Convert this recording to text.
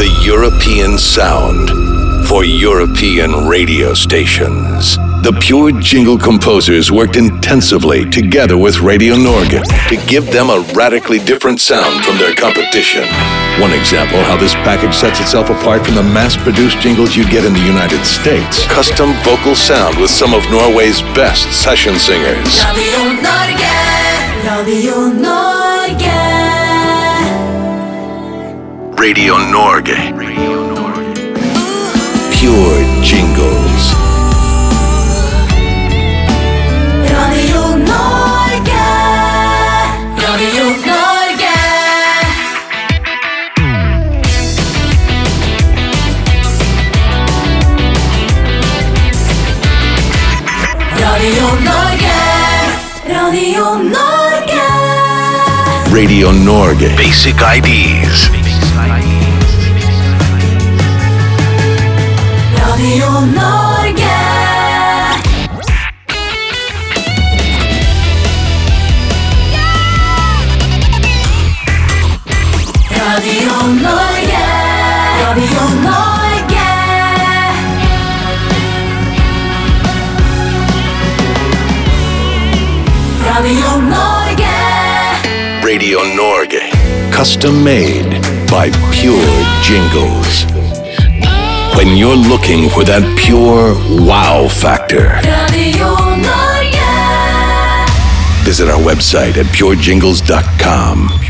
The European sound for European radio stations. The Pure Jingle composers worked intensively together with Radio Norge to give them a radically different sound from their competition. One example how this package sets itself apart from the mass-produced jingles you get in the United States. Custom vocal sound with some of Norway's best session singers. Radio Norge, Radio Norge. Radio Norge. Pure Jingles. Radio Norge, Radio Norge. Radio Norge, Radio Norge. Radio Norge. Basic IDs. Radio Norge. Radio Norge. Radio Norge. Radio Norge. Radio Norge. Custom made by Pure Jingles. When you're looking for that pure wow factor, Radio Norge. visit our website at purejingles.com.